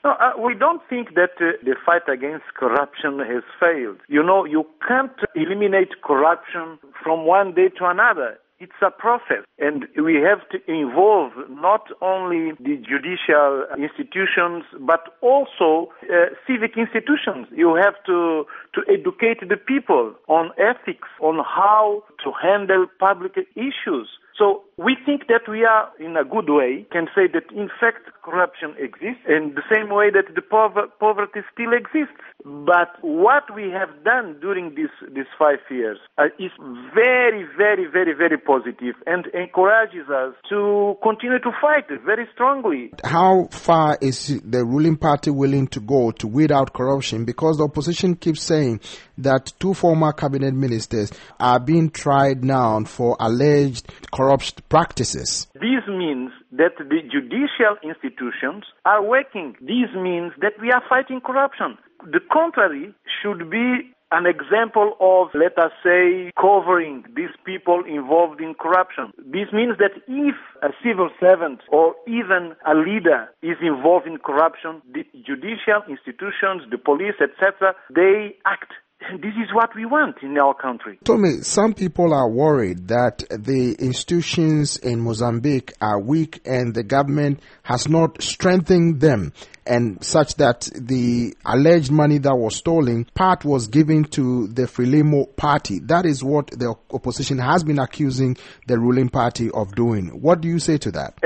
No, we don't think that the fight against corruption has failed. You can't eliminate corruption from one day to another. It's a process, and we have to involve not only the judicial institutions, but also civic institutions. You have to educate the people on ethics, on how to handle public issues. So we think that we are in a good way, can say that in fact corruption exists in the same way that the poverty still exists. But what we have done during these 5 years is very, very, very, very positive and encourages us to continue to fight very strongly. How far is the ruling party willing to go to weed out corruption? Because the opposition keeps saying that 2 former cabinet ministers are being tried now for alleged corrupt practices. This means that the judicial institutions are working. This means that we are fighting corruption. The contrary should be an example of, let us say, covering these people involved in corruption. This means that if a civil servant or even a leader is involved in corruption, the judicial institutions, the police, etc., they act. This is what we want in our country. Tommy, some people are worried that the institutions in Mozambique are weak and the government has not strengthened them, and such that the alleged money that was stolen, part was given to the Frelimo party. That is what the opposition has been accusing the ruling party of doing. What do you say to that?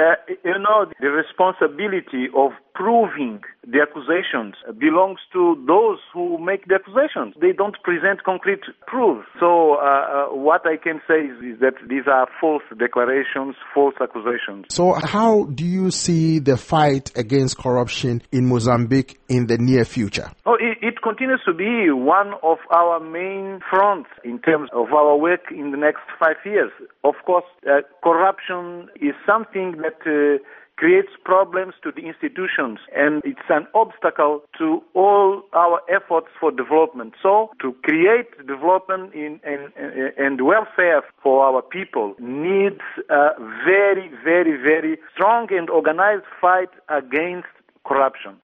The responsibility of proving the accusations belongs to those who make the accusations. They don't present concrete proof. So what I can say is that these are false declarations, false accusations. So how do you see the fight against corruption in Mozambique in the near future? It continues to be one of our main fronts in terms of our work in the next 5 years. Of course, corruption is something that creates problems to the institutions, and it's an obstacle to all our efforts for development. So, to create development and welfare for our people needs a very, very, very strong and organized fight against corruption.